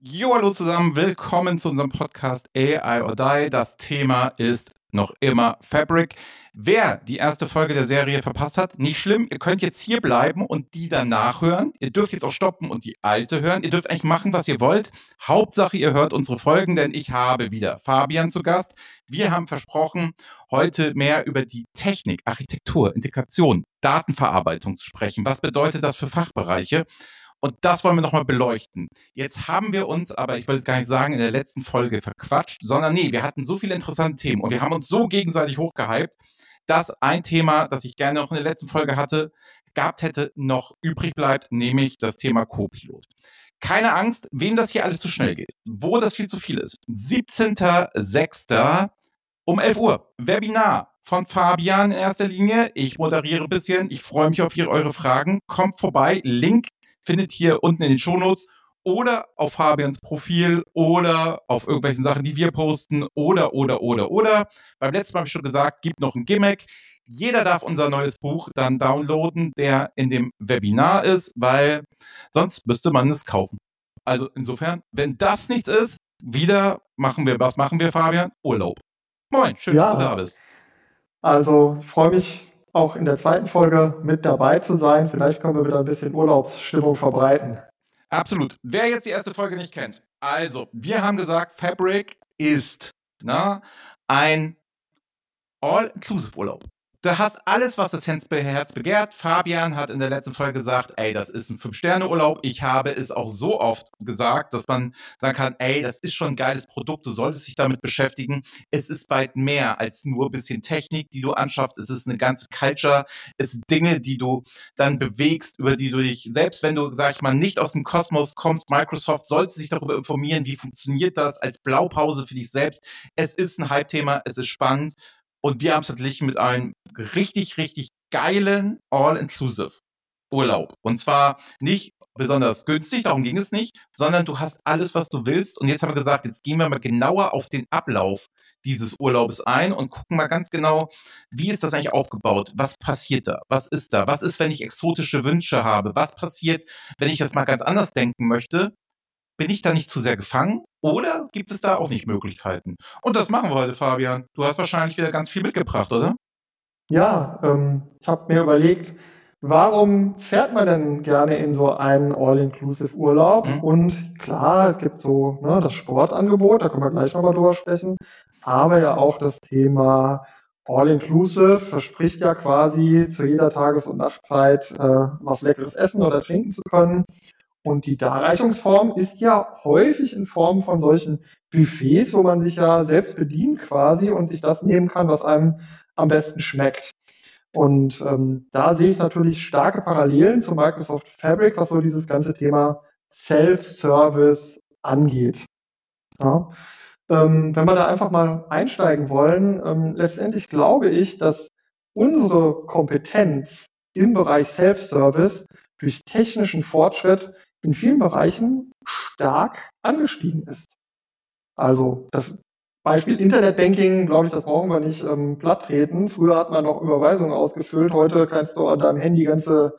Jo, hallo zusammen, willkommen zu unserem Podcast AI or Die. Das Thema ist noch immer Fabric. Wer die erste Folge der Serie verpasst hat, nicht schlimm, ihr könnt jetzt hier bleiben und die danach hören. Ihr dürft jetzt auch stoppen und die alte hören. Ihr dürft eigentlich machen, was ihr wollt. Hauptsache, ihr hört unsere Folgen, denn ich habe wieder Fabian zu Gast. Wir haben versprochen, heute mehr über die Technik, Architektur, Integration, Datenverarbeitung zu sprechen. Was bedeutet das für Fachbereiche? Und das wollen wir nochmal beleuchten. Jetzt haben wir uns aber, ich wollte gar nicht sagen, in der letzten Folge verquatscht, sondern nee, wir hatten so viele interessante Themen und wir haben uns so gegenseitig hochgehypt, dass ein Thema, das ich gerne noch in der letzten Folge gehabt hätte, noch übrig bleibt, nämlich das Thema Co-Pilot. Keine Angst, wem das hier alles zu schnell geht, wo das viel zu viel ist. 17.06. um 11 Uhr, Webinar von Fabian in erster Linie. Ich moderiere ein bisschen, ich freue mich auf eure Fragen. Kommt vorbei, Link findet ihr unten in den Shownotes oder auf Fabians Profil oder auf irgendwelchen Sachen, die wir posten oder. Beim letzten Mal habe ich schon gesagt, gibt noch ein Gimmick. Jeder darf unser neues Buch dann downloaden, der in dem Webinar ist, weil sonst müsste man es kaufen. Also insofern, wenn das nichts ist, was machen wir, Fabian? Urlaub. Moin, schön, dass du da bist. Also ich freue mich auch in der zweiten Folge mit dabei zu sein. Vielleicht können wir wieder ein bisschen Urlaubsstimmung verbreiten. Absolut. Wer jetzt die erste Folge nicht kennt, also wir haben gesagt, Fabric ist ein All-Inclusive-Urlaub. Du hast alles, was das Herz begehrt. Fabian hat in der letzten Folge gesagt, ey, das ist ein 5-Sterne-Urlaub. Ich habe es auch so oft gesagt, dass man sagen kann, ey, das ist schon ein geiles Produkt, du solltest dich damit beschäftigen. Es ist weit mehr als nur ein bisschen Technik, die du anschaffst. Es ist eine ganze Culture, es sind Dinge, die du dann bewegst, über die du dich, selbst wenn du, sag ich mal, nicht aus dem Kosmos kommst, Microsoft sollte sich darüber informieren, wie funktioniert das als Blaupause für dich selbst. Es ist ein Hype-Thema, es ist spannend. Und wir haben es verglichen mit einem richtig, richtig geilen All-Inclusive-Urlaub. Und zwar nicht besonders günstig, darum ging es nicht, sondern du hast alles, was du willst. Und jetzt haben wir gesagt, jetzt gehen wir mal genauer auf den Ablauf dieses Urlaubes ein und gucken mal ganz genau, wie ist das eigentlich aufgebaut? Was passiert da? Was ist da? Was ist, wenn ich exotische Wünsche habe? Was passiert, wenn ich das mal ganz anders denken möchte? Bin ich da nicht zu sehr gefangen? Oder gibt es da auch nicht Möglichkeiten? Und das machen wir heute, Fabian. Du hast wahrscheinlich wieder ganz viel mitgebracht, oder? Ja, ich habe mir überlegt, warum fährt man denn gerne in so einen All-Inclusive-Urlaub? Und klar, es gibt so das Sportangebot, da können wir gleich nochmal drüber sprechen, aber ja auch das Thema All-Inclusive verspricht ja quasi zu jeder Tages- und Nachtzeit was Leckeres essen oder trinken zu können. Und die Darreichungsform ist ja häufig in Form von solchen Buffets, wo man sich ja selbst bedient quasi und sich das nehmen kann, was einem am besten schmeckt. Und da sehe ich natürlich starke Parallelen zu Microsoft Fabric, was so dieses ganze Thema Self-Service angeht. Ja. Wenn wir da einfach mal einsteigen wollen, letztendlich glaube ich, dass unsere Kompetenz im Bereich Self-Service durch technischen Fortschritt in vielen Bereichen stark angestiegen ist. Also das Beispiel Internetbanking, glaube ich, das brauchen wir nicht platt treten. Früher hat man noch Überweisungen ausgefüllt, heute kannst du an deinem Handy ganze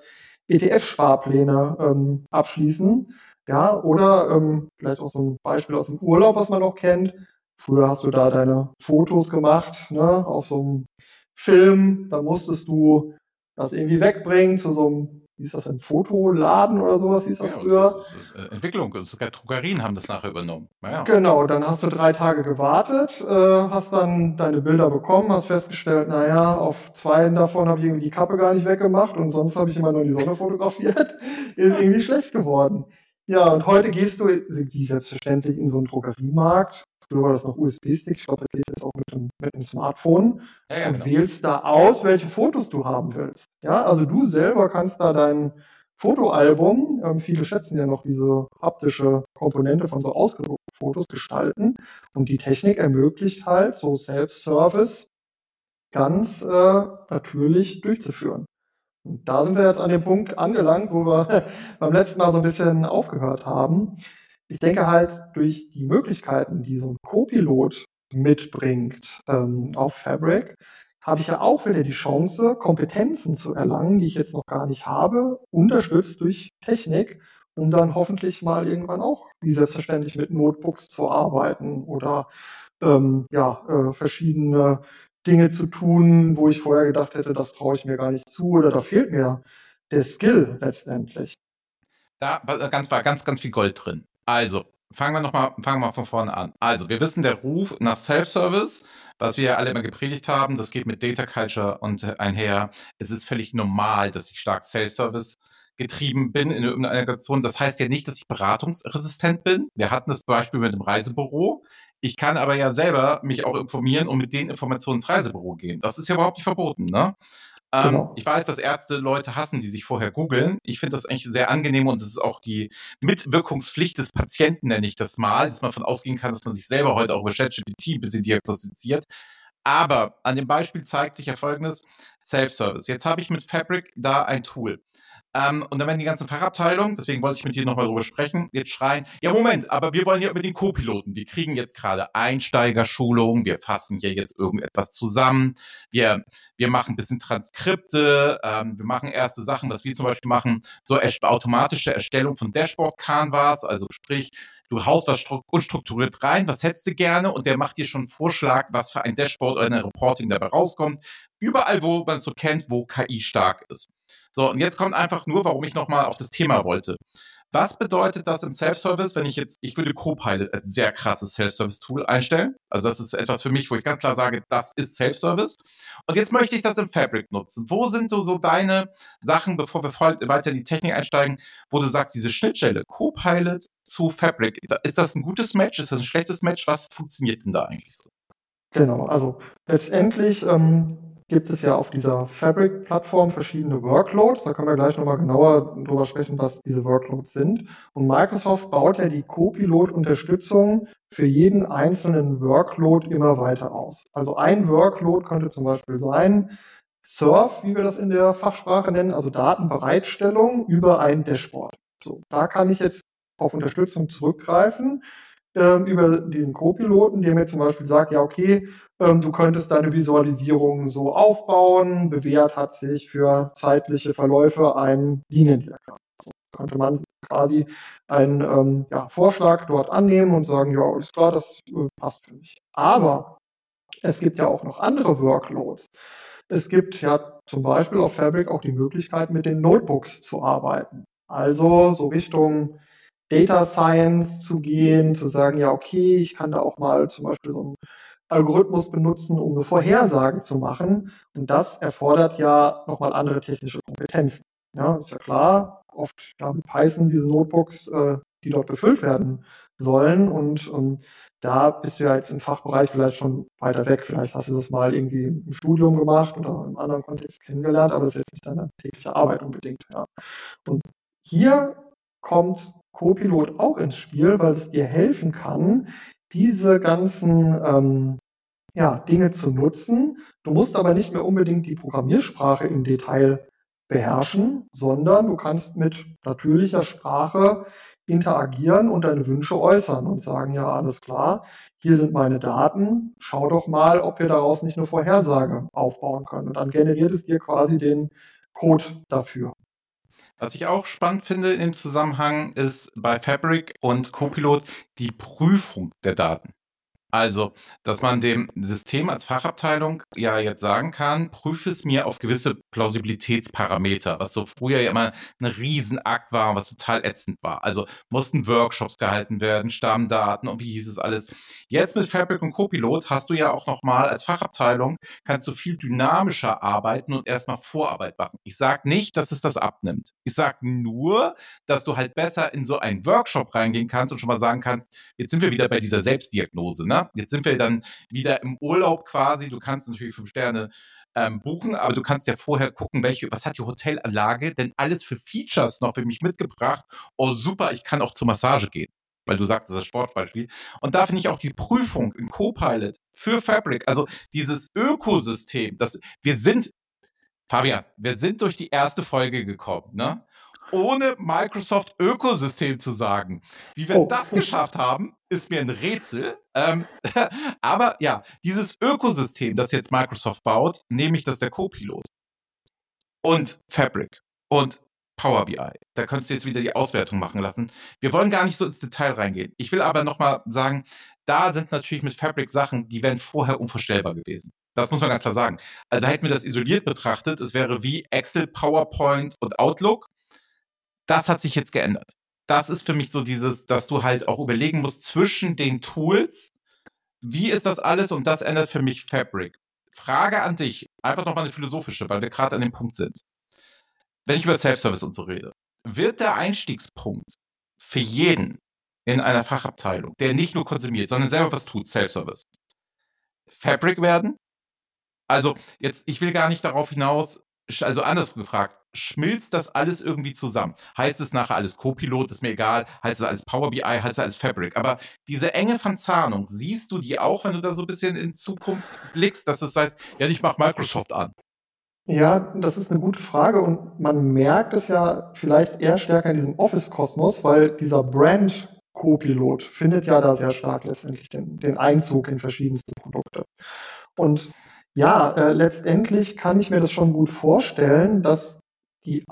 ETF-Sparpläne abschließen. Ja, oder vielleicht auch so ein Beispiel aus dem Urlaub, was man noch kennt. Früher hast du da deine Fotos gemacht, ne, auf so einem Film, da musstest du das irgendwie wegbringen zu so einem, wie ist das denn, Fotoladen oder sowas hieß das früher. Das ist Entwicklung, sogar Druckerien haben das nachher übernommen. Ja. Genau, dann hast du 3 Tage gewartet, hast dann deine Bilder bekommen, hast festgestellt, naja, auf 2 davon habe ich irgendwie die Kappe gar nicht weggemacht und sonst habe ich immer nur die Sonne fotografiert. Ist irgendwie schlecht geworden. Ja, und heute gehst du wie selbstverständlich in so einen Drogeriemarkt. Früher war das noch USB-Stick, ich glaube, das geht jetzt auch mit dem Smartphone Ja, und genau. wählst da aus, welche Fotos du haben willst. Ja, also du selber kannst da dein Fotoalbum, viele schätzen ja noch diese haptische Komponente von so ausgedruckten Fotos gestalten und die Technik ermöglicht halt so Self-Service ganz natürlich durchzuführen. Und da sind wir jetzt an dem Punkt angelangt, wo wir beim letzten Mal so ein bisschen aufgehört haben. Ich denke halt durch die Möglichkeiten, die so ein Co-Pilot mitbringt auf Fabric, habe ich ja auch wieder die Chance, Kompetenzen zu erlangen, die ich jetzt noch gar nicht habe, unterstützt durch Technik um dann hoffentlich mal irgendwann auch wie selbstverständlich mit Notebooks zu arbeiten oder verschiedene Dinge zu tun, wo ich vorher gedacht hätte, das traue ich mir gar nicht zu oder da fehlt mir der Skill letztendlich. Da war ganz viel Gold drin. Also, fangen wir mal von vorne an. Also, wir wissen, der Ruf nach Self-Service, was wir ja alle immer gepredigt haben, das geht mit Data Culture und einher. Es ist völlig normal, dass ich stark Self-Service getrieben bin in irgendeiner Organisation. Das heißt ja nicht, dass ich beratungsresistent bin. Wir hatten das Beispiel mit dem Reisebüro. Ich kann aber ja selber mich auch informieren und mit den Informationen ins Reisebüro gehen. Das ist ja überhaupt nicht verboten, ne? Genau. Ich weiß, dass Ärzte Leute hassen, die sich vorher googeln. Ich finde das eigentlich sehr angenehm und es ist auch die Mitwirkungspflicht des Patienten, nenne ich das mal, dass man davon ausgehen kann, dass man sich selber heute auch über ChatGPT ein bisschen diagnostiziert. Aber an dem Beispiel zeigt sich ja Folgendes: Self-Service. Jetzt habe ich mit Fabric da ein Tool. Und dann werden die ganzen Fachabteilungen, deswegen wollte ich mit dir nochmal drüber sprechen, jetzt schreien, ja Moment, aber wir wollen ja über den Co-Piloten. Wir kriegen jetzt gerade Einsteigerschulungen, wir fassen hier jetzt irgendetwas zusammen, wir machen ein bisschen Transkripte, wir machen erste Sachen, was wir zum Beispiel machen, so automatische Erstellung von Dashboard-Canvas, also sprich, du haust was unstrukturiert rein, was hättest du gerne und der macht dir schon einen Vorschlag, was für ein Dashboard oder ein Reporting dabei rauskommt. Überall, wo man es so kennt, wo KI stark ist. So, und jetzt kommt einfach nur, warum ich nochmal auf das Thema wollte. Was bedeutet das im Self-Service, wenn ich würde Copilot als sehr krasses Self-Service-Tool einstellen. Also das ist etwas für mich, wo ich ganz klar sage, das ist Self-Service. Und jetzt möchte ich das im Fabric nutzen. Wo sind so deine Sachen, bevor wir weiter in die Technik einsteigen, wo du sagst, diese Schnittstelle Copilot zu Fabric, ist das ein gutes Match? Ist das ein schlechtes Match? Was funktioniert denn da eigentlich so? Genau, also letztendlich gibt es ja auf dieser Fabric-Plattform verschiedene Workloads. Da können wir gleich nochmal genauer drüber sprechen, was diese Workloads sind. Und Microsoft baut ja die Copilot-Unterstützung für jeden einzelnen Workload immer weiter aus. Also ein Workload könnte zum Beispiel sein, Surf, wie wir das in der Fachsprache nennen, also Datenbereitstellung über ein Dashboard. So, da kann ich jetzt auf Unterstützung zurückgreifen über den Co-Piloten, der mir zum Beispiel sagt, ja, okay, du könntest deine Visualisierung so aufbauen, bewährt hat sich für zeitliche Verläufe ein Liniendiagramm. So könnte man quasi einen Vorschlag dort annehmen und sagen, ja, ist klar, das passt für mich. Aber es gibt ja auch noch andere Workloads. Es gibt ja zum Beispiel auf Fabric auch die Möglichkeit, mit den Notebooks zu arbeiten. Also so Richtung Data Science zu gehen, zu sagen, ja, okay, ich kann da auch mal zum Beispiel so einen Algorithmus benutzen, um eine Vorhersage zu machen. Und das erfordert ja nochmal andere technische Kompetenzen. Ja, ist ja klar, oft mit Python diese Notebooks, die dort befüllt werden sollen. Und da bist du ja jetzt im Fachbereich vielleicht schon weiter weg. Vielleicht hast du das mal irgendwie im Studium gemacht oder in einem anderen Kontext kennengelernt, aber das ist jetzt nicht deine tägliche Arbeit unbedingt. Ja. Und hier kommt Copilot auch ins Spiel, weil es dir helfen kann, diese ganzen Dinge zu nutzen. Du musst aber nicht mehr unbedingt die Programmiersprache im Detail beherrschen, sondern du kannst mit natürlicher Sprache interagieren und deine Wünsche äußern und sagen, ja, alles klar, hier sind meine Daten, schau doch mal, ob wir daraus nicht eine Vorhersage aufbauen können. Und dann generiert es dir quasi den Code dafür. Was ich auch spannend finde in dem Zusammenhang ist bei Fabric und Copilot die Prüfung der Daten. Also, dass man dem System als Fachabteilung ja jetzt sagen kann, prüfe es mir auf gewisse Plausibilitätsparameter, was so früher ja immer ein Riesenakt war, was total ätzend war. Also mussten Workshops gehalten werden, Stammdaten und wie hieß es alles. Jetzt mit Fabric und Copilot hast du ja auch nochmal als Fachabteilung, kannst du viel dynamischer arbeiten und erstmal Vorarbeit machen. Ich sage nicht, dass es das abnimmt. Ich sage nur, dass du halt besser in so einen Workshop reingehen kannst und schon mal sagen kannst, jetzt sind wir wieder bei dieser Selbstdiagnose, ne? Jetzt sind wir dann wieder im Urlaub quasi. Du kannst natürlich 5 Sterne buchen, aber du kannst ja vorher gucken, was hat die Hotelanlage denn alles für Features noch für mich mitgebracht? Oh, super, ich kann auch zur Massage gehen. Weil du sagst, das ist das Sportbeispiel. Und da finde ich auch die Prüfung in Copilot für Fabric, also dieses Ökosystem, Fabian, wir sind durch die erste Folge gekommen, ne? Ohne Microsoft Ökosystem zu sagen. Wie wir das geschafft haben, ist mir ein Rätsel. Aber ja, dieses Ökosystem, das jetzt Microsoft baut, nämlich das der Copilot und Fabric und Power BI. Da könntest du jetzt wieder die Auswertung machen lassen. Wir wollen gar nicht so ins Detail reingehen. Ich will aber nochmal sagen, da sind natürlich mit Fabric Sachen, die wären vorher unvorstellbar gewesen. Das muss man ganz klar sagen. Also hätten wir das isoliert betrachtet, es wäre wie Excel, PowerPoint und Outlook. Das hat sich jetzt geändert. Das ist für mich so dieses, dass du halt auch überlegen musst zwischen den Tools, wie ist das alles, und das ändert für mich Fabric. Frage an dich, einfach nochmal eine philosophische, weil wir gerade an dem Punkt sind. Wenn ich über Self-Service und so rede, wird der Einstiegspunkt für jeden in einer Fachabteilung, der nicht nur konsumiert, sondern selber was tut, Self-Service, Fabric werden? Also jetzt, ich will gar nicht darauf hinaus, also anders gefragt, schmilzt das alles irgendwie zusammen? Heißt es nachher alles Copilot, ist mir egal, heißt es alles Power BI, heißt es alles Fabric, aber diese enge Verzahnung, siehst du die auch, wenn du da so ein bisschen in Zukunft blickst, dass es heißt, ja, ich mach Microsoft an? Ja, das ist eine gute Frage und man merkt es ja vielleicht eher stärker in diesem Office-Kosmos, weil dieser Brand Copilot findet ja da sehr stark letztendlich den Einzug in verschiedenste Produkte. Und ja, letztendlich kann ich mir das schon gut vorstellen, dass die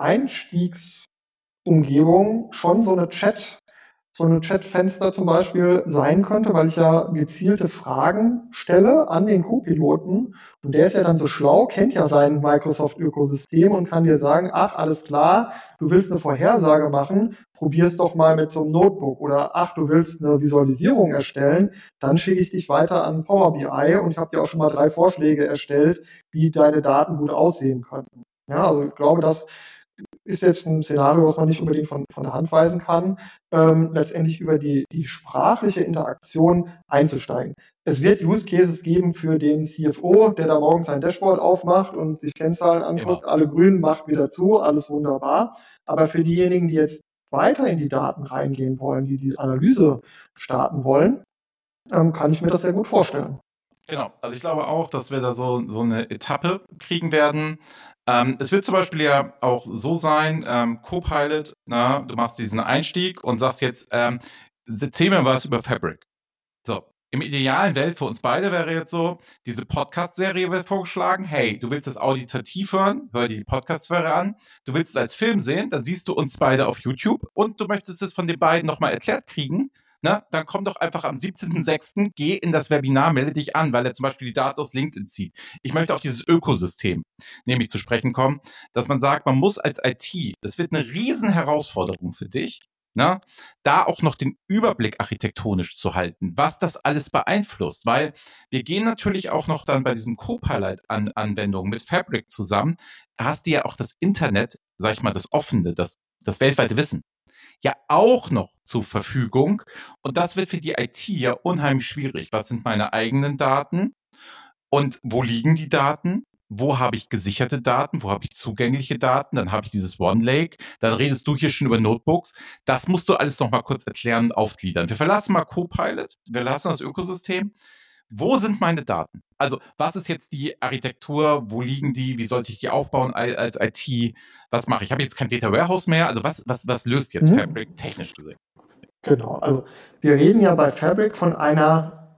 Einstiegsumgebung schon so eine Chatfenster zum Beispiel sein könnte, weil ich ja gezielte Fragen stelle an den Co-Piloten und der ist ja dann so schlau, kennt ja sein Microsoft-Ökosystem und kann dir sagen, ach, alles klar, du willst eine Vorhersage machen, probier's doch mal mit so einem Notebook oder ach, du willst eine Visualisierung erstellen, dann schicke ich dich weiter an Power BI und ich habe dir auch schon mal 3 Vorschläge erstellt, wie deine Daten gut aussehen könnten. Ja, also ich glaube, das ist jetzt ein Szenario, was man nicht unbedingt von der Hand weisen kann, letztendlich über die sprachliche Interaktion einzusteigen. Es wird Use Cases geben für den CFO, der da morgens sein Dashboard aufmacht und sich Kennzahlen anguckt, alle grün, macht wieder zu, alles wunderbar. Aber für diejenigen, die jetzt weiter in die Daten reingehen wollen, die die Analyse starten wollen, kann ich mir das sehr gut vorstellen. Genau, also ich glaube auch, dass wir da so eine Etappe kriegen werden. Es wird zum Beispiel ja auch so sein, Copilot, du machst diesen Einstieg und sagst jetzt, erzähl mir was über Fabric. So, im idealen Welt für uns beide wäre jetzt so, diese Podcast-Serie wird vorgeschlagen, hey, du willst das auditativ hören, hör dir die Podcast-Serie an, du willst es als Film sehen, dann siehst du uns beide auf YouTube und du möchtest es von den beiden nochmal erklärt kriegen, dann komm doch einfach am 17.06., geh in das Webinar, melde dich an, weil er zum Beispiel die Daten aus LinkedIn zieht. Ich möchte auf dieses Ökosystem nämlich zu sprechen kommen, dass man sagt, man muss als IT, das wird eine riesen Herausforderung für dich, da auch noch den Überblick architektonisch zu halten, was das alles beeinflusst, weil wir gehen natürlich auch noch dann bei diesem Copilot-Anwendung mit Fabric zusammen, hast du ja auch das Internet, sag ich mal, das offene, das weltweite Wissen, ja auch noch zur Verfügung. Und das wird für die IT ja unheimlich schwierig. Was sind meine eigenen Daten? Und wo liegen die Daten? Wo habe ich gesicherte Daten? Wo habe ich zugängliche Daten? Dann habe ich dieses OneLake. Dann redest du hier schon über Notebooks. Das musst du alles noch mal kurz erklären und aufgliedern. Wir verlassen mal Copilot. Wir lassen das Ökosystem. Wo sind meine Daten? Also, was ist jetzt die Architektur? Wo liegen die? Wie sollte ich die aufbauen als IT? Was mache ich? Ich habe jetzt kein Data Warehouse mehr. Also, was löst jetzt Fabric technisch gesehen? Genau. Also, wir reden ja bei Fabric von einer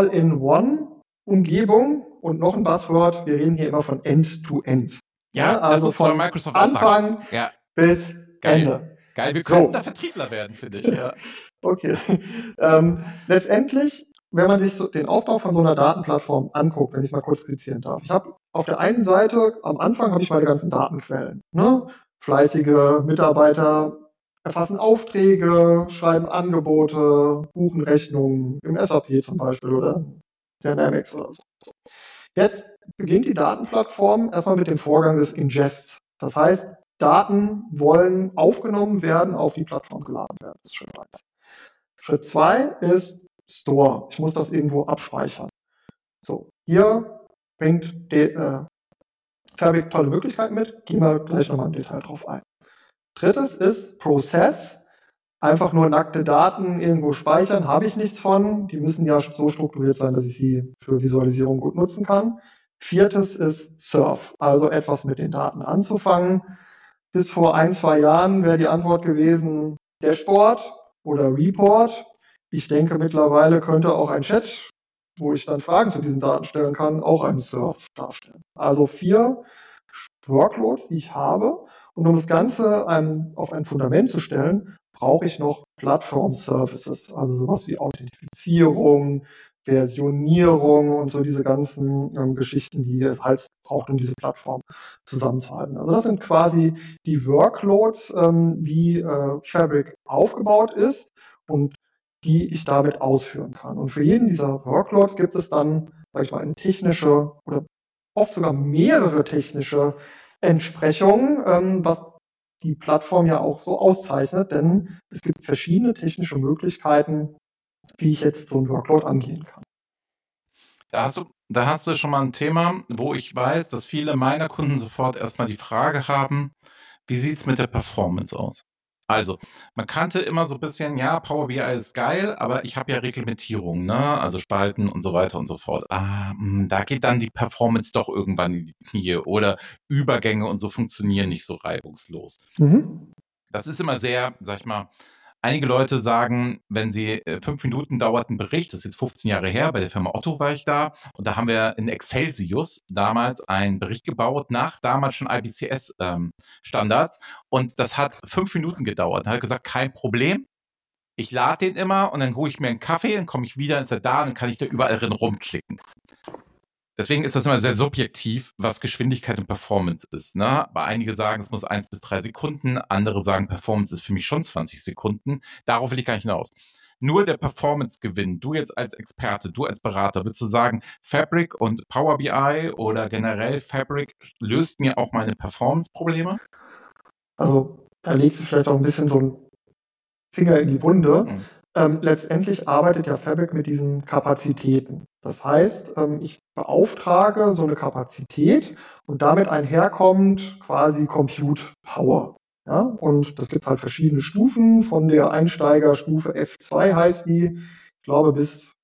All-in-One-Umgebung und noch ein Buzzword. Wir reden hier immer von End-to-End. Ja, also von Microsoft Anfang bis Ende. Geil, wir könnten da Vertriebler werden, finde ich. Ja. Okay. Letztendlich, wenn man sich so den Aufbau von so einer Datenplattform anguckt, wenn ich es mal kurz skizzieren darf. Ich habe auf der einen Seite, am Anfang habe ich meine ganzen Datenquellen. Fleißige Mitarbeiter erfassen Aufträge, schreiben Angebote, buchen Rechnungen im SAP zum Beispiel oder Dynamics oder so. Jetzt beginnt die Datenplattform erstmal mit dem Vorgang des Ingest. Das heißt, Daten wollen aufgenommen werden, auf die Plattform geladen werden. Das ist Schritt 1. Schritt 2 ist Store. Ich muss das irgendwo abspeichern. So, hier bringt Fabric tolle Möglichkeiten mit. Gehen wir gleich nochmal im Detail drauf ein. Drittes ist Process. Einfach nur nackte Daten irgendwo speichern, habe ich nichts von. Die müssen ja so strukturiert sein, dass ich sie für Visualisierung gut nutzen kann. Viertes ist Surf, also etwas mit den Daten anzufangen. Bis vor 1-2 Jahren wäre die Antwort gewesen Dashboard oder Report. Ich denke, mittlerweile könnte auch ein Chat, wo ich dann Fragen zu diesen Daten stellen kann, auch einen Surf darstellen. Also 4 Workloads, die ich habe. Und um das Ganze auf ein Fundament zu stellen, brauche ich noch Plattform-Services, also sowas wie Authentifizierung, Versionierung und so diese ganzen Geschichten, die es halt braucht, um diese Plattform zusammenzuhalten. Also das sind quasi die Workloads, wie Fabric aufgebaut ist und die ich damit ausführen kann. Und für jeden dieser Workloads gibt es dann, sage ich mal, eine technische oder oft sogar mehrere technische Entsprechungen, was die Plattform ja auch so auszeichnet, denn es gibt verschiedene technische Möglichkeiten, wie ich jetzt so ein Workload angehen kann. Da hast du schon mal ein Thema, wo ich weiß, dass viele meiner Kunden sofort erstmal die Frage haben, wie sieht's mit der Performance aus? Also, man kannte immer so ein bisschen, ja, Power BI ist geil, aber ich habe ja Reglementierung, ne? Also Spalten und so weiter und so fort. Da geht dann die Performance doch irgendwann in die Knie oder Übergänge und so funktionieren nicht so reibungslos. Das ist immer sehr, sag ich mal, einige Leute sagen, wenn sie 5 Minuten dauert ein Bericht, das ist jetzt 15 Jahre her, bei der Firma Otto war ich da und da haben wir in Excelsius damals einen Bericht gebaut nach damals schon IBCS und das hat 5 Minuten gedauert. Da hat er gesagt, kein Problem, ich lade den immer und dann hole ich mir einen Kaffee, dann komme ich wieder, dann ist er da und dann kann ich da überall drin rumklicken. Deswegen ist das immer sehr subjektiv, was Geschwindigkeit und Performance ist. Ne? Aber einige sagen, es muss 1 bis 3 Sekunden, andere sagen, Performance ist für mich schon 20 Sekunden. Darauf will ich gar nicht hinaus. Nur der Performance-Gewinn, du jetzt als Experte, du als Berater, würdest du sagen, Fabric und Power BI oder generell Fabric löst mir auch meine Performance-Probleme? Also da legst du vielleicht auch ein bisschen so einen Finger in die Wunde. Letztendlich arbeitet ja Fabric mit diesen Kapazitäten. Das heißt, ich beauftrage so eine Kapazität und damit einherkommt quasi Compute Power. Ja? Und das gibt halt verschiedene Stufen. Von der Einsteigerstufe F2 heißt die, ich glaube bis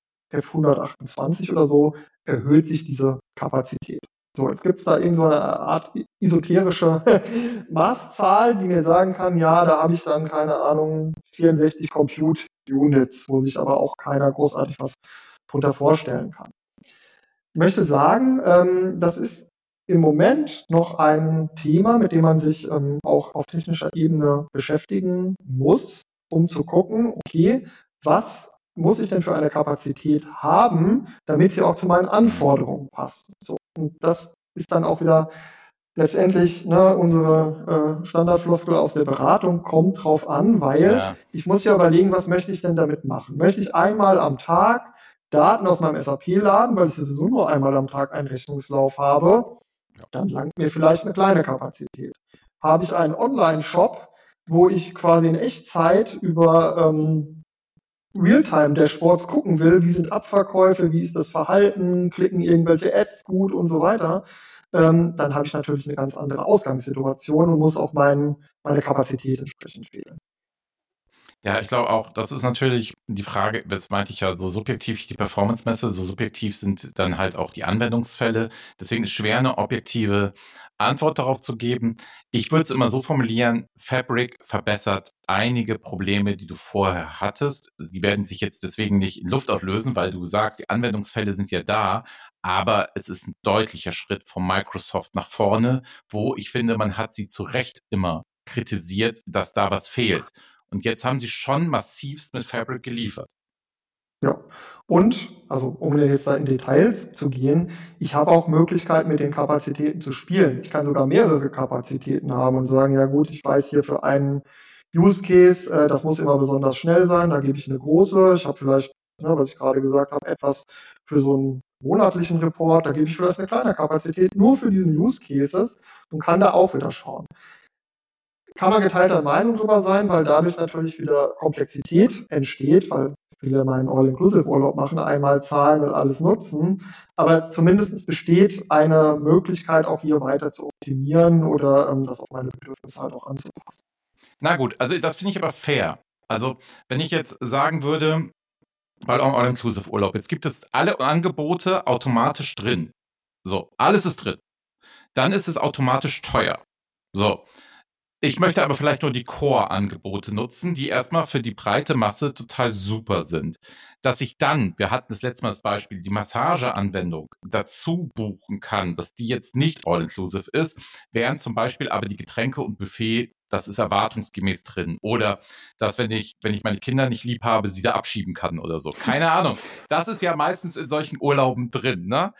F128 oder so, erhöht sich diese Kapazität. So, jetzt gibt es da irgend so eine Art esoterische Maßzahl, die mir sagen kann, ja, da habe ich dann, keine Ahnung, 64 Compute Units, wo sich aber auch keiner großartig was drunter vorstellen kann. Ich möchte sagen, das ist im Moment noch ein Thema, mit dem man sich auch auf technischer Ebene beschäftigen muss, um zu gucken, okay, was muss ich denn für eine Kapazität haben, damit sie auch zu meinen Anforderungen passt. So, und das ist dann auch wieder letztendlich unsere Standardfloskel aus der Beratung kommt drauf an, weil ich muss ja überlegen, was möchte ich denn damit machen? Möchte ich einmal am Tag Daten aus meinem SAP laden, weil ich sowieso nur einmal am Tag einen Rechnungslauf habe, dann langt mir vielleicht eine kleine Kapazität. Habe ich einen Online-Shop, wo ich quasi in Echtzeit über Realtime-Dashboards gucken will, wie sind Abverkäufe, wie ist das Verhalten, klicken irgendwelche Ads gut und so weiter, dann habe ich natürlich eine ganz andere Ausgangssituation und muss auch meine Kapazität entsprechend wählen. Ja, ich glaube auch, das ist natürlich die Frage, das meinte ich ja, so subjektiv die Performance messe, so subjektiv sind dann halt auch die Anwendungsfälle. Deswegen ist schwer, eine objektive Antwort darauf zu geben. Ich würde es immer so formulieren, Fabric verbessert einige Probleme, die du vorher hattest. Die werden sich jetzt deswegen nicht in Luft auflösen, weil du sagst, die Anwendungsfälle sind ja da, aber es ist ein deutlicher Schritt von Microsoft nach vorne, wo ich finde, man hat sie zu Recht immer kritisiert, dass da was fehlt. Und jetzt haben sie schon massivst mit Fabric geliefert. Ja, und, also um jetzt da in Details zu gehen, ich habe auch Möglichkeiten, mit den Kapazitäten zu spielen. Ich kann sogar mehrere Kapazitäten haben und sagen, ja gut, ich weiß hier für einen Use Case, das muss immer besonders schnell sein, da gebe ich eine große. Ich habe vielleicht, was ich gerade gesagt habe, etwas für so einen monatlichen Report, da gebe ich vielleicht eine kleine Kapazität nur für diesen Use Cases und kann da auch wieder schauen. Kann man geteilter Meinung drüber sein, weil dadurch natürlich wieder Komplexität entsteht, weil viele meinen All-Inclusive-Urlaub machen, einmal zahlen und alles nutzen. Aber zumindest besteht eine Möglichkeit, auch hier weiter zu optimieren oder das auf meine Bedürfnisse halt auch anzupassen. Na gut, also das finde ich aber fair. Also wenn ich jetzt sagen würde, bei All-Inclusive-Urlaub, jetzt gibt es alle Angebote automatisch drin. So, alles ist drin. Dann ist es automatisch teuer. So, Ich möchte aber vielleicht nur die Core-Angebote nutzen, die erstmal für die breite Masse total super sind. Dass ich dann, wir hatten das letzte Mal das Beispiel, die Massageanwendung dazu buchen kann, dass die jetzt nicht all-inclusive ist, während zum Beispiel aber die Getränke und Buffet, das ist erwartungsgemäß drin. Oder dass, wenn ich meine Kinder nicht lieb habe, sie da abschieben kann oder so. Keine Ahnung. Das ist ja meistens in solchen Urlauben drin, ne?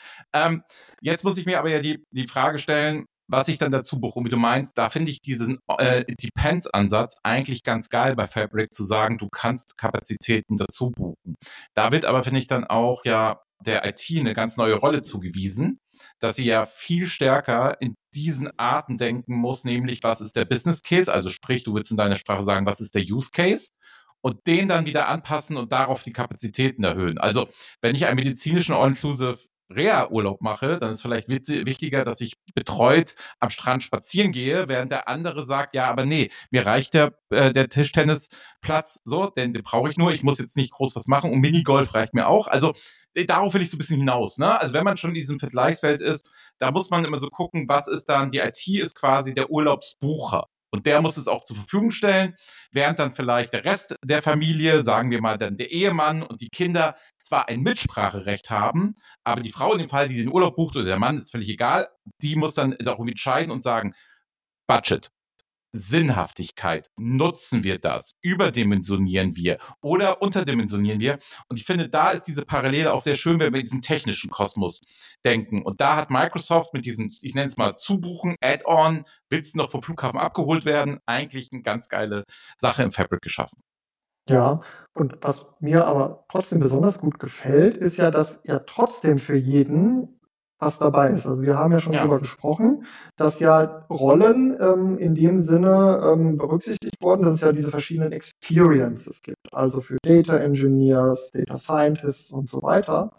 Jetzt muss ich mir aber ja die Frage stellen, was ich dann dazu buche. Und wie du meinst, da finde ich diesen Depends-Ansatz eigentlich ganz geil bei Fabric, zu sagen, du kannst Kapazitäten dazu buchen. Da wird aber, finde ich, dann auch ja der IT eine ganz neue Rolle zugewiesen, dass sie ja viel stärker in diesen Arten denken muss, nämlich was ist der Business Case, also sprich, du würdest in deiner Sprache sagen, was ist der Use Case, und den dann wieder anpassen und darauf die Kapazitäten erhöhen. Also wenn ich einen medizinischen All-Inclusive Reha-Urlaub mache, dann ist vielleicht wichtiger, dass ich betreut am Strand spazieren gehe, während der andere sagt, ja, aber nee, mir reicht der Tischtennisplatz so, denn den brauche ich nur, ich muss jetzt nicht groß was machen, und Minigolf reicht mir auch. Also darauf will ich so ein bisschen hinaus. Ne? Also wenn man schon in diesem Vergleichsfeld ist, da muss man immer so gucken, was ist dann, die IT ist quasi der Urlaubsbucher. Und der muss es auch zur Verfügung stellen, während dann vielleicht der Rest der Familie, sagen wir mal dann der Ehemann und die Kinder, zwar ein Mitspracherecht haben, aber die Frau in dem Fall, die den Urlaub bucht, oder der Mann, ist völlig egal, die muss dann darum entscheiden und sagen, Budget, Sinnhaftigkeit, nutzen wir das, überdimensionieren wir oder unterdimensionieren wir? Und ich finde, da ist diese Parallele auch sehr schön, wenn wir in diesen technischen Kosmos denken. Und da hat Microsoft mit diesen, ich nenne es mal Zubuchen, Add-on, willst du noch vom Flughafen abgeholt werden, eigentlich eine ganz geile Sache im Fabric geschaffen. Ja, und was mir aber trotzdem besonders gut gefällt, ist ja, dass ja trotzdem für jeden was dabei ist. Also wir haben ja schon Ja, drüber gesprochen, dass ja Rollen in dem Sinne berücksichtigt wurden, dass es ja diese verschiedenen Experiences gibt. Also für Data Engineers, Data Scientists und so weiter.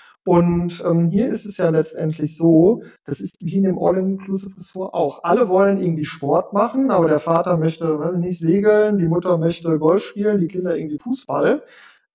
Und hier ist es ja letztendlich so, das ist wie in dem All-Inclusive Resort auch. Alle wollen irgendwie Sport machen, aber der Vater möchte, weiß ich nicht, segeln, die Mutter möchte Golf spielen, die Kinder irgendwie Fußball.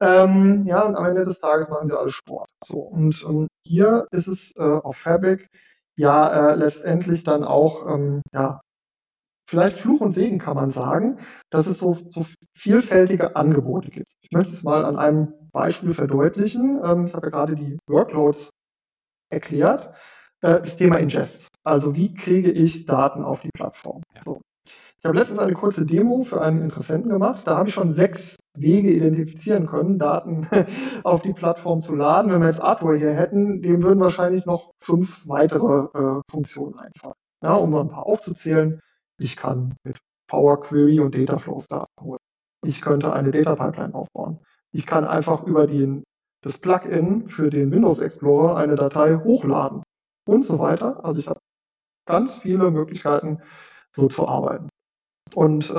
Ja, und am Ende des Tages machen sie alle Sport. So, und hier ist es auf Fabric ja letztendlich dann auch ja, vielleicht Fluch und Segen kann man sagen, dass es so vielfältige Angebote gibt. Ich möchte es mal an einem Beispiel verdeutlichen. Ich habe ja gerade die Workloads erklärt. Das Thema Ingest. Also wie kriege ich Daten auf die Plattform? So. Ich habe letztens eine kurze Demo für einen Interessenten gemacht. Da habe ich schon 6 Wege identifizieren können, Daten auf die Plattform zu laden. Wenn wir jetzt Artway hier hätten, dem würden wahrscheinlich noch 5 weitere Funktionen einfallen. Ja, um mal ein paar aufzuzählen. Ich kann mit Power Query und Data Flows Daten holen. Ich könnte eine Data Pipeline aufbauen. Ich kann einfach über das Plugin für den Windows Explorer eine Datei hochladen und so weiter. Also ich habe ganz viele Möglichkeiten, so zu arbeiten. Und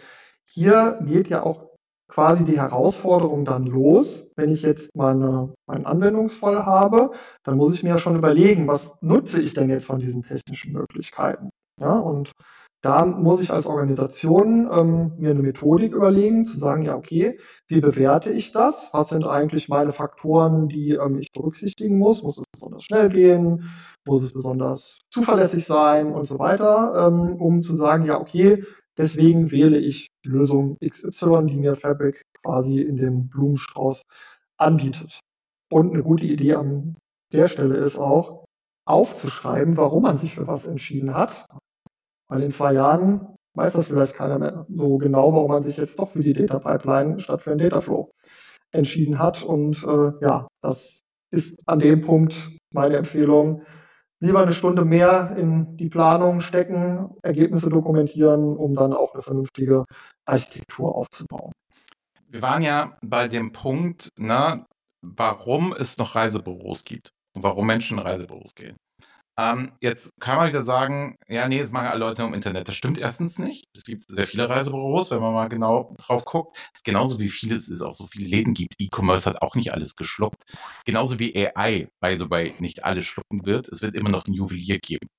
hier geht ja auch quasi die Herausforderung dann los. Wenn ich jetzt meinen Anwendungsfall habe, dann muss ich mir ja schon überlegen, was nutze ich denn jetzt von diesen technischen Möglichkeiten? Ja, und da muss ich als Organisation mir eine Methodik überlegen, zu sagen, ja, okay, wie bewerte ich das? Was sind eigentlich meine Faktoren, die ich berücksichtigen muss? Muss es besonders schnell gehen? Muss es besonders zuverlässig sein und so weiter, um zu sagen, ja, okay, deswegen wähle ich Lösung XY, die mir Fabric quasi in dem Blumenstrauß anbietet. Und eine gute Idee an der Stelle ist auch, aufzuschreiben, warum man sich für was entschieden hat. Weil in 2 Jahren weiß das vielleicht keiner mehr so genau, warum man sich jetzt doch für die Data Pipeline statt für den Data Flow entschieden hat. Und ja, das ist an dem Punkt meine Empfehlung. Lieber eine Stunde mehr in die Planung stecken, Ergebnisse dokumentieren, um dann auch eine vernünftige Architektur aufzubauen. wir waren ja bei dem Punkt, ne, warum es noch Reisebüros gibt und warum Menschen in Reisebüros gehen. Jetzt kann man wieder sagen, ja, nee, das machen alle Leute nur im Internet. Das stimmt erstens nicht. Es gibt sehr viele Reisebüros, wenn man mal genau drauf guckt. Es ist genauso wie es auch so viele Läden gibt. E-Commerce hat auch nicht alles geschluckt. Genauso wie AI, by the way, nicht alles schlucken wird. Es wird immer noch den Juwelier geben.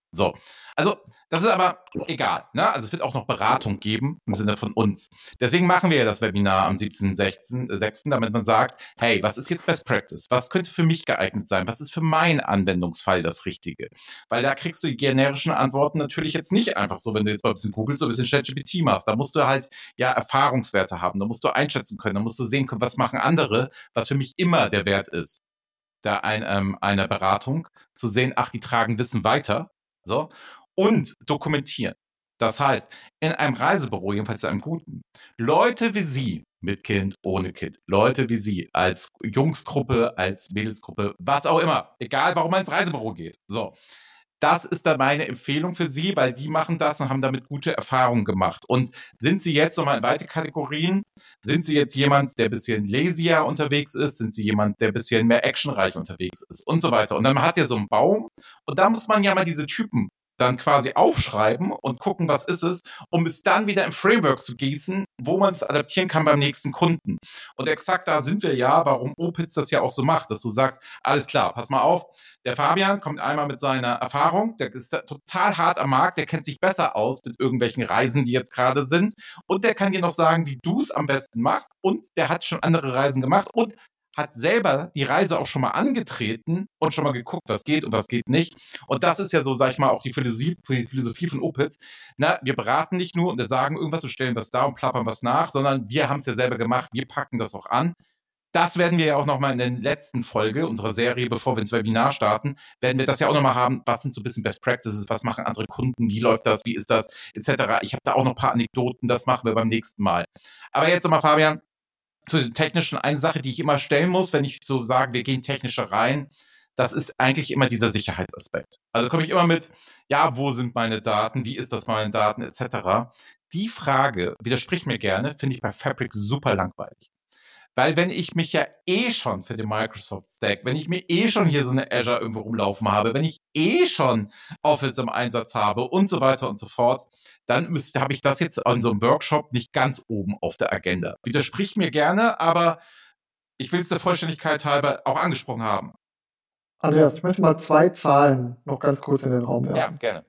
So, also das ist aber egal. Ne? Also es wird auch noch Beratung geben im Sinne von uns. Deswegen machen wir ja das Webinar am 17.06., damit man sagt, hey, was ist jetzt Best Practice? Was könnte für mich geeignet sein? Was ist für meinen Anwendungsfall das Richtige? Weil da kriegst du die generischen Antworten natürlich jetzt nicht einfach so, wenn du jetzt mal ein bisschen googelst, so ein bisschen ChatGPT machst. Da musst du halt ja Erfahrungswerte haben. Da musst du einschätzen können. Da musst du sehen können, was machen andere, was für mich immer der Wert ist, da eine Beratung zu sehen, ach, die tragen Wissen weiter. So, und dokumentieren. Das heißt, in einem Reisebüro, jedenfalls in einem guten, Leute wie Sie, mit Kind, ohne Kind, Leute wie Sie, als Jungsgruppe, als Mädelsgruppe, was auch immer, egal warum man ins Reisebüro geht. So, das ist dann meine Empfehlung für Sie, weil die machen das und haben damit gute Erfahrungen gemacht. Und sind Sie jetzt nochmal in weite Kategorien? Sind Sie jetzt jemand, der ein bisschen lazier unterwegs ist? Sind Sie jemand, der ein bisschen mehr actionreich unterwegs ist? Und so weiter. Und dann hat ja so einen Baum und da muss man ja mal diese Typen dann quasi aufschreiben und gucken, was ist es, um es dann wieder im Framework zu gießen, wo man es adaptieren kann beim nächsten Kunden. Und exakt da sind wir ja, warum Opitz das ja auch so macht, dass du sagst, alles klar, pass mal auf, der Fabian kommt einmal mit seiner Erfahrung, der ist da total hart am Markt, der kennt sich besser aus mit irgendwelchen Reisen, die jetzt gerade sind und der kann dir noch sagen, wie du es am besten machst und der hat schon andere Reisen gemacht und hat selber die Reise auch schon mal angetreten und schon mal geguckt, was geht und was geht nicht. Und das ist ja so, sag ich mal, auch die Philosophie von Opitz. Na, wir beraten nicht nur und sagen irgendwas und stellen was da und plappern was nach, sondern wir haben es ja selber gemacht, wir packen das auch an. Das werden wir ja auch nochmal in der letzten Folge unserer Serie, bevor wir ins Webinar starten, werden wir das ja auch nochmal haben, was sind so ein bisschen Best Practices, was machen andere Kunden, wie läuft das, wie ist das, etc. Ich habe da auch noch ein paar Anekdoten, das machen wir beim nächsten Mal. Aber jetzt nochmal, Fabian, zu den technischen, eine Sache, die ich immer stellen muss, wenn ich so sage, wir gehen technischer rein, das ist eigentlich immer dieser Sicherheitsaspekt. Also komme ich immer mit, ja, wo sind meine Daten, wie ist das meine Daten, etc. Die Frage widerspricht mir gerne, finde ich bei Fabric super langweilig. Weil wenn ich mich ja eh schon für den Microsoft Stack, wenn ich mir eh schon hier so eine Azure irgendwo rumlaufen habe, wenn ich eh schon Office im Einsatz habe und so weiter und so fort, dann habe ich das jetzt an so einem Workshop nicht ganz oben auf der Agenda. Widersprich mir gerne, aber ich will es der Vollständigkeit halber auch angesprochen haben. Andreas, ich möchte mal 2 Zahlen noch ganz kurz in den Raum Ja, werfen. gerne.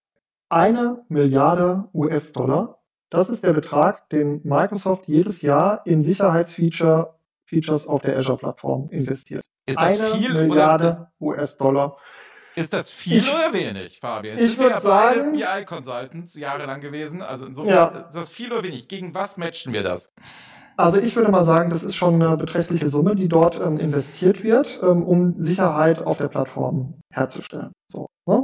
1 Milliarde US-Dollar, das ist der Betrag, den Microsoft jedes Jahr in Sicherheitsfeatures auf der Azure-Plattform investiert. Ist das 1 viel Milliarde US-Dollar. ist das viel oder wenig, Fabian? Ich Sind wir würde ja beide sagen, BI-Consultants jahrelang gewesen. Also insofern ja, ist das viel oder wenig. Gegen was matchen wir das? also ich würde mal sagen, das ist schon eine beträchtliche Summe, die dort investiert wird, um Sicherheit auf der Plattform herzustellen. So, ne?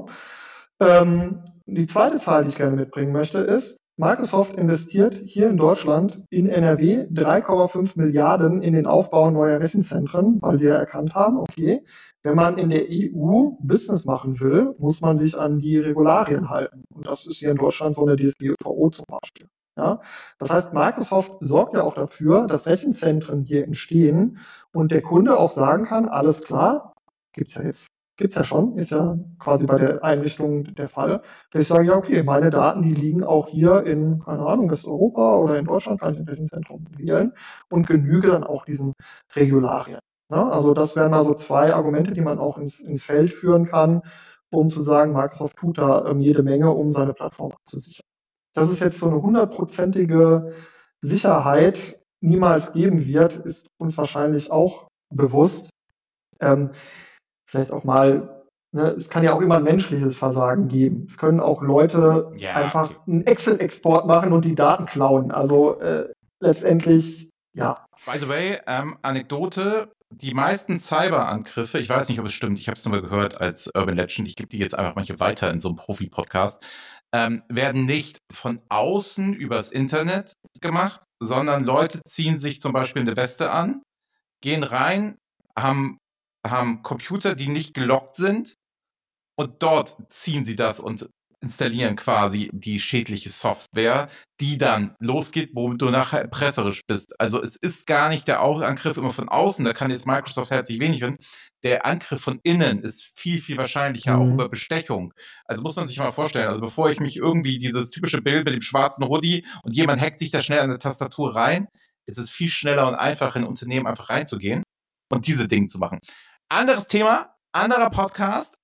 Die zweite Zahl, die ich gerne mitbringen möchte, ist, Microsoft investiert hier in Deutschland in NRW 3,5 Milliarden in den Aufbau neuer Rechenzentren, weil sie ja erkannt haben, okay, wenn man in der EU Business machen will, muss man sich an die Regularien halten. Und das ist hier in Deutschland so eine DSGVO zum Beispiel. Ja? Das heißt, Microsoft sorgt ja auch dafür, dass Rechenzentren hier entstehen und der Kunde auch sagen kann, alles klar, gibt's ja schon, ist ja quasi bei der Einrichtung der Fall, dass ich sage, ja, okay, meine Daten, die liegen auch hier in, keine Ahnung, Westeuropa oder in Deutschland, kann ich ein Rechenzentrum wählen und genüge dann auch diesen Regularien. Ne? Also das wären also 2 Argumente, die man auch ins Feld führen kann, um zu sagen, Microsoft tut da jede Menge, um seine Plattform abzusichern. Dass es jetzt so eine 100%ige Sicherheit niemals geben wird, ist uns wahrscheinlich auch bewusst. Vielleicht auch mal, ne, es kann ja auch immer ein menschliches Versagen geben. Es können auch Leute einfach einen Excel-Export machen und die Daten klauen. Also letztendlich, ja. By the way, Anekdote, die meisten Cyberangriffe, ich weiß nicht, ob es stimmt, ich habe es nur mal gehört als Urban Legend, ich gebe die jetzt einfach manche weiter in so einem Profi-Podcast, werden nicht von außen übers Internet gemacht, sondern Leute ziehen sich zum Beispiel eine Weste an, gehen rein, haben Computer, die nicht gelockt sind und dort ziehen sie das und installieren quasi die schädliche Software, die dann losgeht, womit du nachher erpresserisch bist. Also es ist gar nicht der Angriff immer von außen, da kann jetzt Microsoft herzlich wenig hören. Der Angriff von innen ist viel, viel wahrscheinlicher, auch über Bestechung. Also muss man sich mal vorstellen, also bevor ich mich irgendwie dieses typische Bild mit dem schwarzen Hoodie und jemand hackt sich da schnell an der Tastatur rein, ist es viel schneller und einfacher in ein Unternehmen einfach reinzugehen und diese Dinge zu machen. Anderes Thema, anderer Podcast.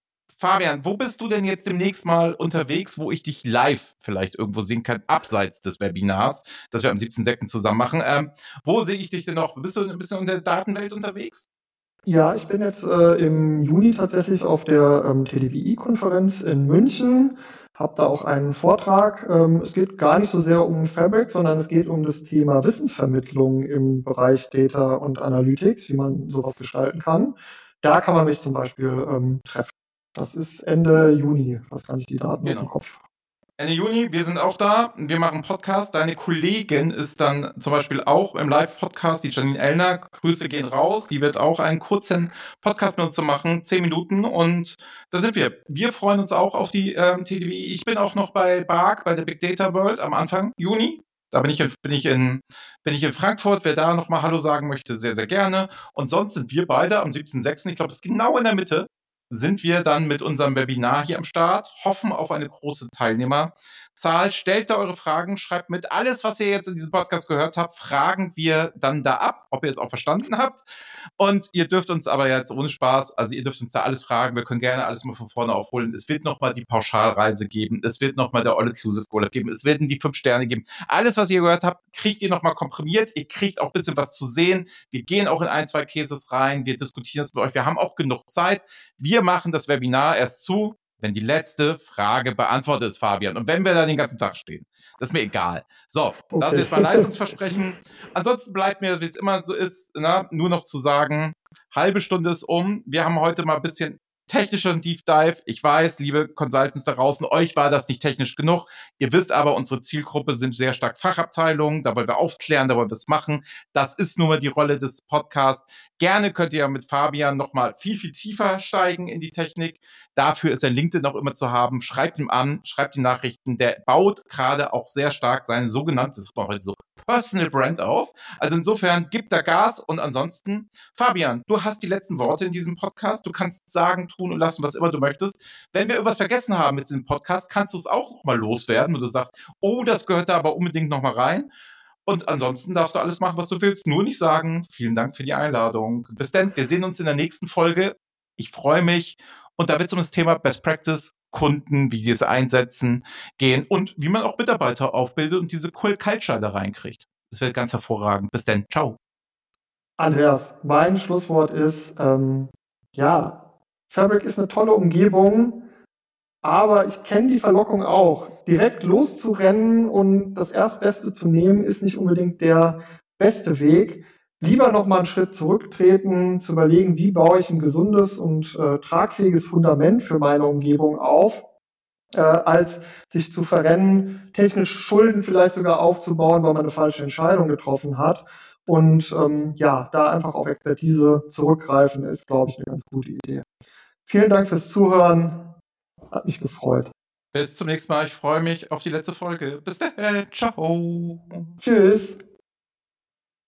Fabian, wo bist du denn jetzt demnächst mal unterwegs, wo ich dich live vielleicht irgendwo sehen kann, abseits des Webinars, das wir am 17.06. zusammen machen? Wo sehe ich dich denn noch? Bist du ein bisschen in der Datenwelt unterwegs? Ja, ich bin jetzt im Juni tatsächlich auf der TDWI-Konferenz in München, habe da auch einen Vortrag. Es geht gar nicht so sehr um Fabric, sondern es geht um das Thema Wissensvermittlung im Bereich Data und Analytics, wie man sowas gestalten kann. Da kann man mich zum Beispiel treffen. Das ist Ende Juni, was kann ich die Daten aus dem Genau. Kopf. Ende Juni, wir sind auch da, wir machen einen Podcast. Deine Kollegin ist dann zum Beispiel auch im Live-Podcast, die Janine Ellner. Grüße gehen raus. Die wird auch einen kurzen Podcast mit uns zu machen, 10 Minuten. Und da sind wir. Wir freuen uns auch auf die TDWI. Ich bin auch noch bei BARC, bei der Big Data World am Anfang Juni. Da bin ich in Frankfurt. Wer da nochmal Hallo sagen möchte, sehr, sehr gerne. Und sonst sind wir beide am 17.06., ich glaube, das ist genau in der Mitte, sind wir dann mit unserem Webinar hier am Start, hoffen auf eine große Teilnehmerzahl. Stellt da eure Fragen, schreibt mit. Alles, was ihr jetzt in diesem Podcast gehört habt, fragen wir dann da ab, ob ihr es auch verstanden habt. Und ihr dürft uns aber jetzt ohne Spaß, also ihr dürft uns da alles fragen. Wir können gerne alles mal von vorne aufholen. Es wird nochmal die Pauschalreise geben. Es wird nochmal der All-Inclusive Urlaub geben. Es werden die 5 Sterne geben. Alles, was ihr gehört habt, kriegt ihr nochmal komprimiert. Ihr kriegt auch ein bisschen was zu sehen. Wir gehen auch in 1, 2 Cases rein. Wir diskutieren es mit euch. Wir haben auch genug Zeit. Wir machen das Webinar erst zu, wenn die letzte Frage beantwortet ist, Fabian. Und wenn wir da den ganzen Tag stehen. Das ist mir egal. So, das ist jetzt mein Leistungsversprechen. Ansonsten bleibt mir, wie es immer so ist, nur noch zu sagen, halbe Stunde ist um. Wir haben heute mal ein bisschen technischer Deep Dive. Ich weiß, liebe Consultants da draußen, euch war das nicht technisch genug. Ihr wisst aber, unsere Zielgruppe sind sehr stark Fachabteilungen. Da wollen wir aufklären, da wollen wir es machen. Das ist nun mal die Rolle des Podcasts. Gerne könnt ihr ja mit Fabian nochmal viel, viel tiefer steigen in die Technik. Dafür ist er LinkedIn auch immer zu haben. Schreibt ihm an, schreibt ihm Nachrichten. Der baut gerade auch sehr stark seine sogenannte, das war heute so, Personal Brand auf. Also insofern gibt er Gas und ansonsten, Fabian, du hast die letzten Worte in diesem Podcast. Du kannst sagen, tun und lassen, was immer du möchtest. Wenn wir irgendwas vergessen haben mit diesem Podcast, kannst du es auch nochmal loswerden, wo du sagst, oh, das gehört da aber unbedingt nochmal rein. Und ansonsten darfst du alles machen, was du willst. Nur nicht sagen, vielen Dank für die Einladung. Bis dann, wir sehen uns in der nächsten Folge. Ich freue mich. Und da wird es um das Thema Best Practice, Kunden, wie die es einsetzen, gehen und wie man auch Mitarbeiter aufbildet und diese Cool Culture da reinkriegt. Das wird ganz hervorragend. Bis dann. Ciao. Andreas, mein Schlusswort ist, ja, Fabric ist eine tolle Umgebung, aber ich kenne die Verlockung auch. Direkt loszurennen und das Erstbeste zu nehmen, ist nicht unbedingt der beste Weg. Lieber noch mal einen Schritt zurücktreten, zu überlegen, wie baue ich ein gesundes und tragfähiges Fundament für meine Umgebung auf, als sich zu verrennen, technisch Schulden vielleicht sogar aufzubauen, weil man eine falsche Entscheidung getroffen hat. Und ja, da einfach auf Expertise zurückgreifen, ist, glaube ich, eine ganz gute Idee. Vielen Dank fürs Zuhören. Hat mich gefreut. Bis zum nächsten Mal. Ich freue mich auf die letzte Folge. Bis dann. Ciao. Tschüss.